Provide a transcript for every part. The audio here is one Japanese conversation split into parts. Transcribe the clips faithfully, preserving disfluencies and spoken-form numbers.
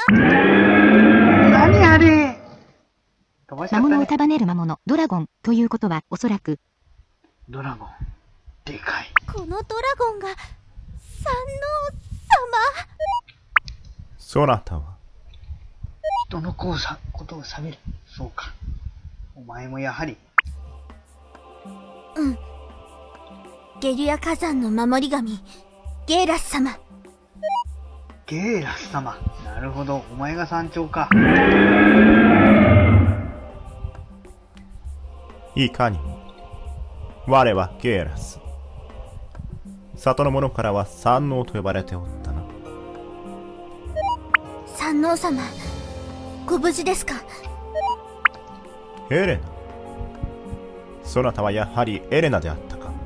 何あれ。飛ばしちゃったね。 魔物を束ねる魔物、ドラゴンということはおそらくドラゴンでかい。 このドラゴンが山王様。 そなたは人のこうさことを喋る。そうか。お前もやはり。 うん。ゲリア火山の守り神、ゲーラス様。 ゲーラス様。なるほど。お前が山頂か。 いかにも我はゲーラス。里の者からは山王と呼ばれておったな。 山王様、ご無事ですか？ エレナ。そなたはやはりエレナであったか。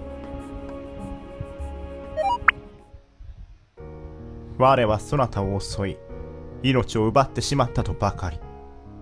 我はそなたを襲い命を奪ってしまったとばかり。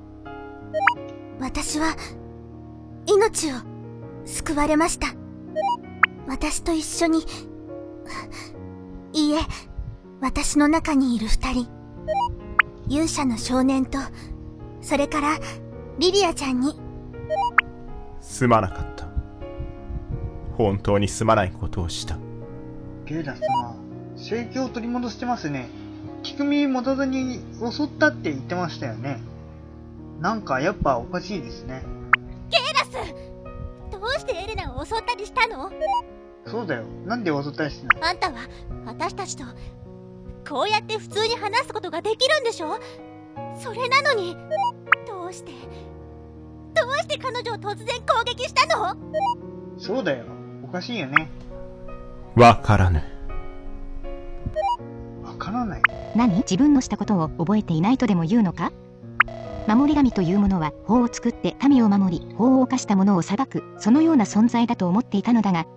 私は命を救われました。私と一緒に、いいえ、私の中にいる二人、勇者の少年と、それからリリアちゃんに。 すまなかった。本当にすまないことをした。 ゲーラス様、正気を取り戻してますね。聞く耳持たずに襲ったって言ってましたよね。なんかやっぱおかしいですね。 ゲーラス、どうしてエレナを襲ったりしたの？ そうだよ。なんで襲ったりしたの？ あんたは私たちとこうやって普通に話すことができるんでしょ？それなのにどうしてどうして彼女を突然攻撃したの？ そうだよ。おかしいよね。 わからぬ。 わからない。 何？自分のしたことを覚えていないとでも言うのか？守り神というものは法を作って民を守り、法を犯した者を裁く、そのような存在だと思っていたのだが。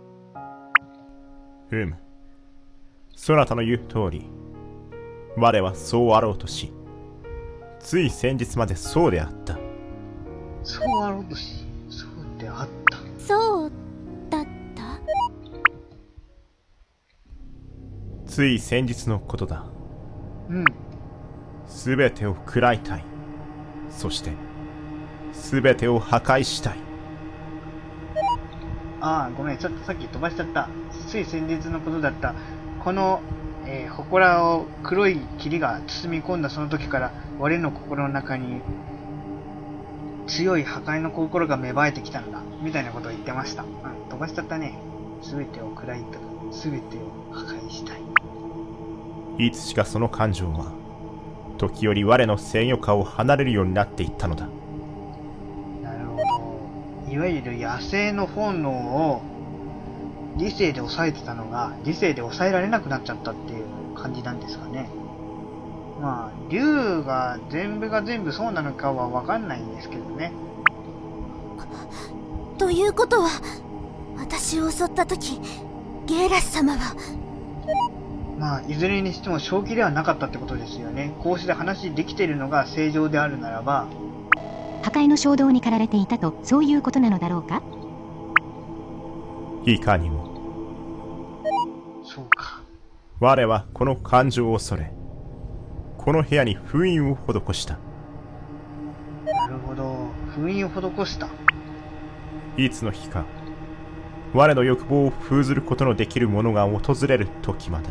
うむ。そなたの言う通り、我はそうあろうとし、つい先日までそうであった。 そうあろうとし、そうであった。 そうだった？ つい先日のことだ。 うん。 すべてを喰らいたい。そして、すべてを破壊したい。 ああ、ごめん。ちょっとさっき飛ばしちゃった。つい先日のことだった。この、えー、祠を黒い霧が包み込んだその時から、我の心の中に、強い破壊の心が芽生えてきたんだ。みたいなことを言ってました。うん、飛ばしちゃったね。すべてを喰らいたい。すべてを破壊したい。 いつしかその感情は、時折我の制御下を離れるようになっていったのだ。 なるほど。いわゆる野生の本能を理性で抑えてたのが理性で抑えられなくなっちゃったっていう感じなんですかね。まあ竜が全部が全部そうなのかは分かんないんですけどね。 ということは、私を襲った時、ゲーラス様は。 まあいずれにしても正気ではなかったってことですよね。こうして話できているのが正常であるならば、 破壊の衝動に駆られていたと、そういうことなのだろうか？ いかにも。 そうか。 我はこの感情を恐れ、この部屋に封印を施した。 なるほど。封印を施した。 いつの日か、我の欲望を封ずることのできる者が訪れる時まで。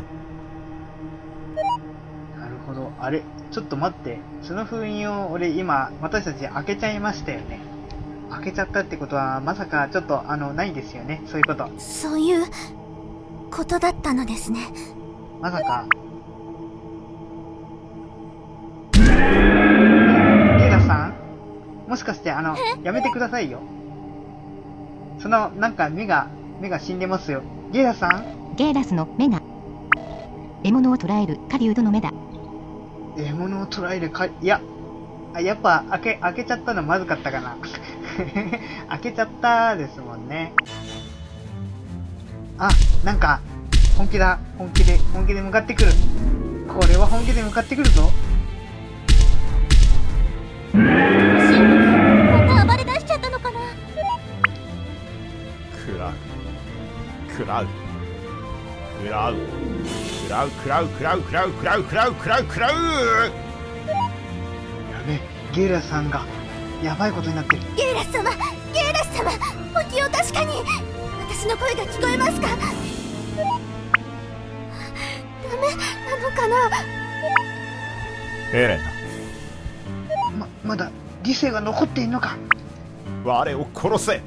なるほど。あれ、ちょっと待って。その封印を俺今、私たち開けちゃいましたよね。開けちゃったってことは、まさかちょっとあの、ないですよね。そういうこと。 そういうことだったのですね。 まさか。ゲイラさん、もしかしてあの、やめてくださいよ。その、なんか目が、目が死んでますよ。ゲイラさん？ ゲーラスの目が獲物を捕らえる狩人の目だ。 獲物を捕らえるか、いや、あ、やっぱ開け、開けちゃったのまずかったかな。開けちゃったですもんね。あ、なんか、本気だ。本気で、本気で向かってくる。これは本気で向かってくるぞ。 また暴れ出しちゃったのかな。 食らう。食らう。食らう。食らう、食らう、食らう、食らう、食らう、食らう、食らう、食らう。 べ、ゲイラスさんがやばいことになってる。 ゲイラス様、ゲイラス様、お気を確かに。私の声が聞こえますか？ダメなのかな。 エレナ、 ま、まだ理性が残っているのか。 我を殺せ。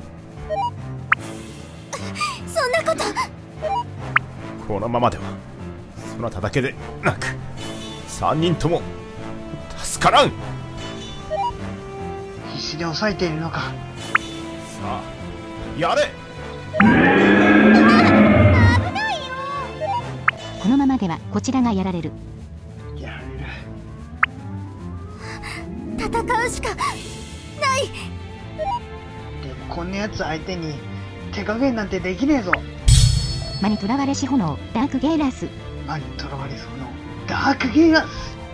そんなこと。 このままではそなただけでなく三人とも助からん。 必死で抑えているのか。 さあやれ。 このままではこちらがやられる。 やられる。 戦うしかない。 でもこんなやつ相手に手加減なんてできねえぞ。 魔に囚われし炎ダークゲイラス。 魔に囚われそうのダークゲイラス。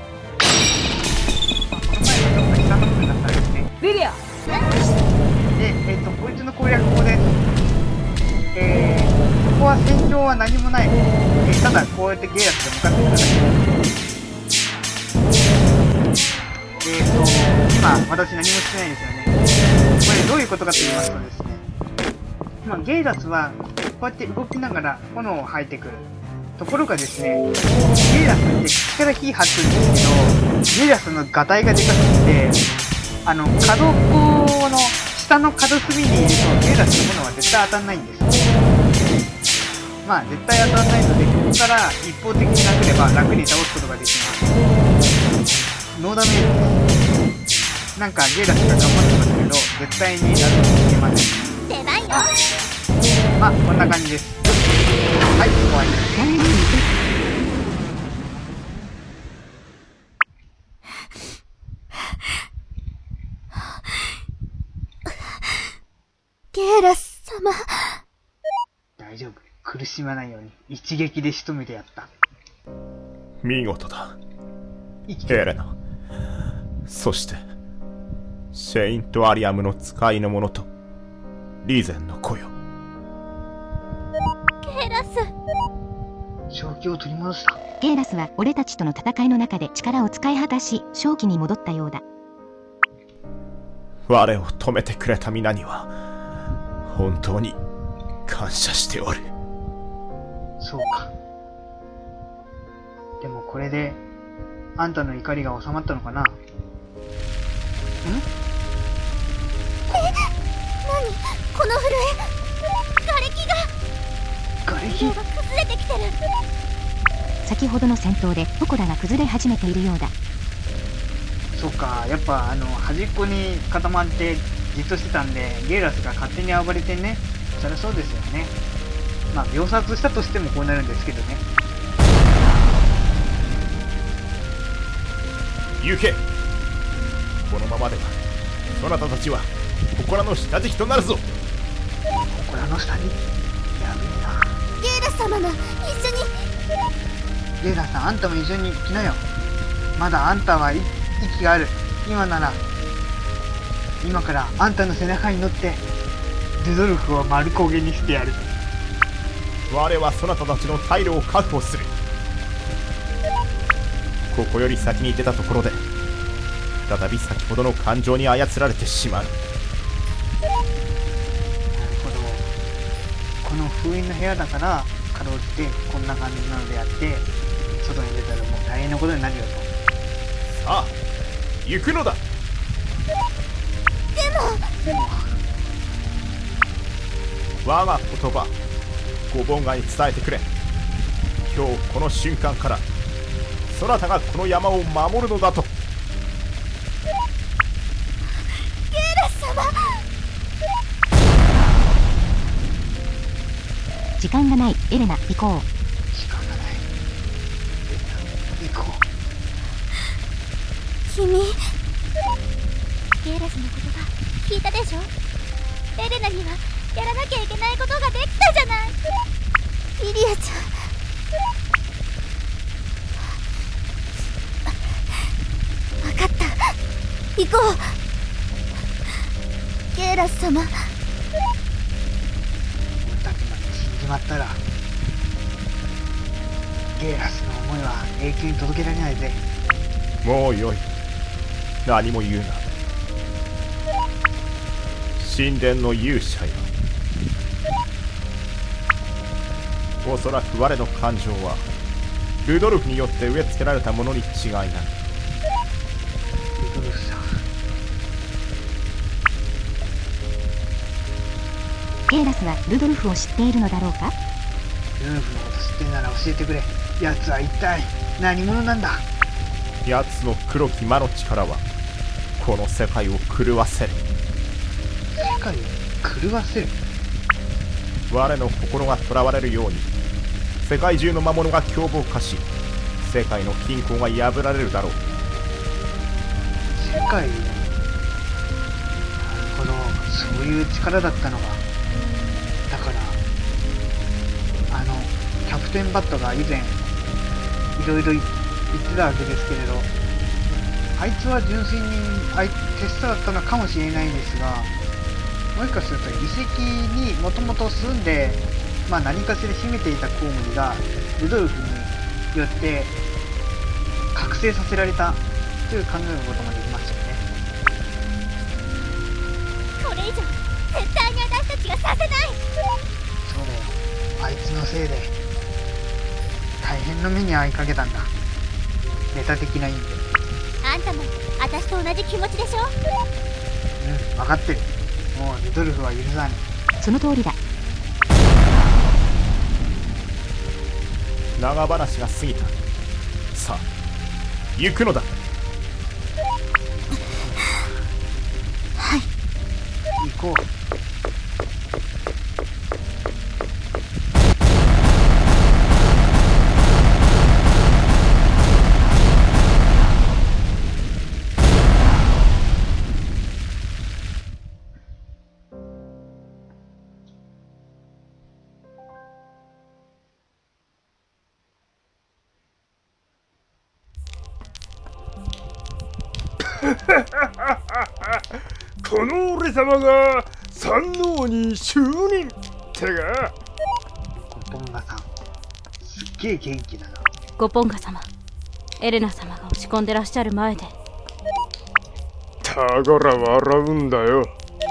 まあ、この前のどっか下の部分だったんですね。 リリア、 で、えっ、とこいつの攻略法です。えー、ここは戦場は何もない。えー、ただこうやってゲイラスが向かってくるだけ。えっ、と今私何もしてないですよね。これどういうことかと言いますとですね、今ゲイラスはこうやって動きながら炎を吐いてくる。ところがですね、ゲイラスって口から火吐くんですけど、ゲイラスのガタイがでかすぎて、あの角っこの下の角隅にいるとゲイラスの炎は絶対当たんないんです。まあ絶対当たんないので、ここから一方的に殴れば楽に倒すことができます。ノーダメージです。なんかゲイラスが頑張ってますけど、絶対にダメージいけません。 出番よ。 まあこんな感じです。はい、終わりです。 ランニングゲイラス様。 大丈夫。苦しまないように一撃で仕留めてやった。 見事だ生きてる。 エレナ。そしてセイントアリアムの使いの者とリーゼンの子よ。 ゲイラス。 正気を取り戻した。 ゲイラスは俺たちとの戦いの中で力を使い果たし正気に戻ったようだ。 我を止めてくれた皆には本当に感謝しておる。 そうか。でもこれであんたの怒りが収まったのかな。ん？ 何この震え。瓦礫が瓦礫が崩れてきてる。 先ほどの戦闘で祠が崩れ始めているようだ。 そうか、やっぱあの端っこに固まってじっとしてたんで、ゲイラスが勝手に暴れてね。そりゃそうですよね。まあ秒殺したとしてもこうなるんですけどね。 行け。このままではそなたたちは祠の下敷きとなるぞ。 祠の下に。やべえな。 ゲイラス様も一緒に。 ゲイラスさん、あんたも一緒に来なよ。まだあんたはい息がある。今なら今からあんたの背中に乗ってルドルフを丸焦げにしてやる。 我はそなたたちの退路を確保する。ここより先に出たところで再び先ほどの感情に操られてしまう。 なるほど。この封印の部屋だからかろうじてこんな感じなのであって、外に出たらもう大変なことになるよと。 さあ行くのだ。 でも我が言葉ごぼんがに伝えてくれ。今日この瞬間からそなたがこの山を守るのだと。 ゲイラス様。 時間がないエレナ、行こう。 時間がない。行こう。 君。ゲイラスの言葉聞いたでしょ。エレナにはやらなきゃいけないことができたじゃない。リリアちゃん。分かった。行こう。ゲイラス様。 俺たちまで死んじまったらゲイラスの思いは永久に届けられないぜ。 もうよい。 何も言うな。神殿の勇者よ、おそらく我の感情はルドルフによって植え付けられたものに違いない。 ルドルフさん、 ゲーラスはルドルフを知っているのだろうか。 ルドルフのこと知ってんなら教えてくれ。奴は一体何者なんだ。 奴の黒き魔の力はこの世界を狂わせる。 世界を狂わせる。 我の心が囚われるように世界中の魔物が凶暴化し、世界の均衡が破られるだろう。 世界を、なるほど、そういう力だったのか。だからあのキャプテンバットが以前いろいろ言ってたわけですけれど、あいつは純粋にあいテストだったのかもしれないですが、もしかすると遺跡にもともと住んで、まあ、何かしら秘めていたコウモリがルドルフによって覚醒させられたという考えることもできますよね。 これ以上絶対に私たちがさせない。 そうだよ、あいつのせいで大変な目に遭いかけたんだ。ネタ的な意味で。 あんたも私と同じ気持ちでしょ。 うん、分かってる。もうルドルフは許さねえ。その通りだ。 長話が過ぎた。さあ行くのだ。 はい、 行こう。 この俺様が三王に就任ってが。 コポンガさん、すっげえ元気だな。 ゴポンガ様、エレナ様が落ち込んでらっしゃる前で。 だから笑うんだよ。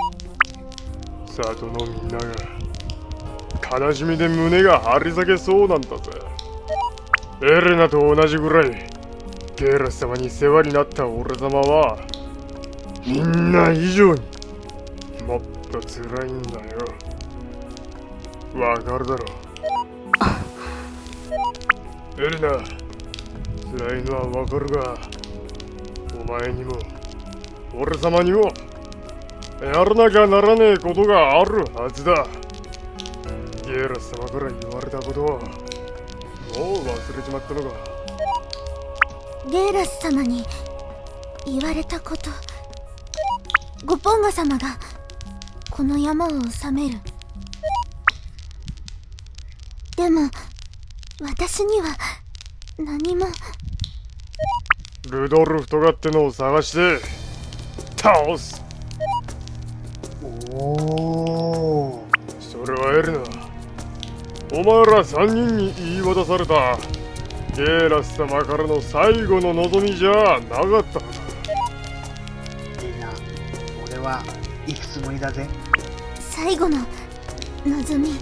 里のみんなが悲しみで胸が張り裂けそうなんだぜ。エレナと同じぐらいゲーラス様に世話になった俺様はみんな以上にもっと辛いんだよ。わかるだろ。エレナ、辛いのはわかるが、お前にも俺様にもやらなきゃならねえことがあるはずだ。ゲーラス様から言われたことはもう忘れちまったのか。 ゲーラス様に言われたこと。ゴポンガ様がこの山を治める。でも私には何も。 ルドルフとかってのを探して倒す。 おお、 それはエレナ、お前ら三人に言い渡されたゲーラス様からの最後の望みじゃなかったのか。 いいな、俺は行くつもりだぜ。 最後の望み。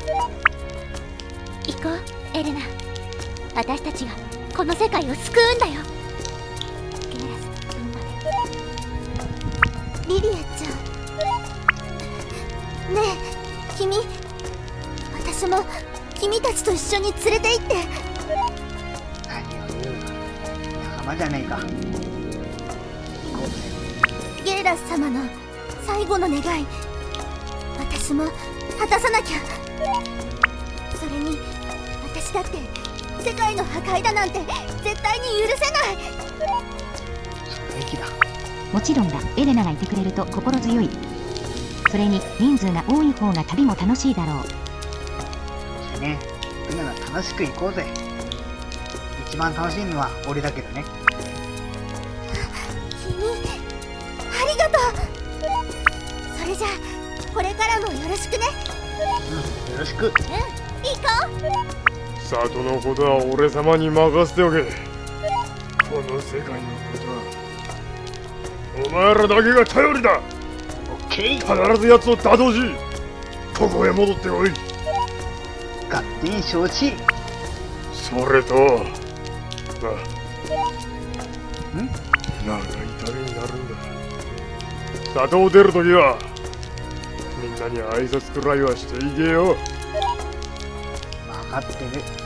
行こうエレナ、私たちがこの世界を救うんだよ。ゲーラス君まで。 リリエちゃん、ねえ君、私も君たちと一緒に連れて行って。 何を言う、仲間じゃねえか。行こうぜ。 ゲーラス様の最後の願い、私も果たさなきゃ。それに私だって世界の破壊だなんて絶対に許せない。 その駅だ。 もちろんだ。エレナがいてくれると心強い。それに人数が多い方が旅も楽しいだろう。 そしてね、みんなが楽しく行こうぜ。一番楽しいのは俺だけどね。 君、ありがとう。それじゃあこれからもよろしくね。 うん、よろしく。 うん、行こう。 里のことは俺様に任せておけ。この世界のことはお前らだけが頼りだ。 オッケー。 必ず奴を打倒し、ここへ戻ってこい。 勝手に承知。 それと、まあ、 ん長い旅になるんだ。里を出るときは、みんなに挨拶くらいはしていけよ。 分かってる。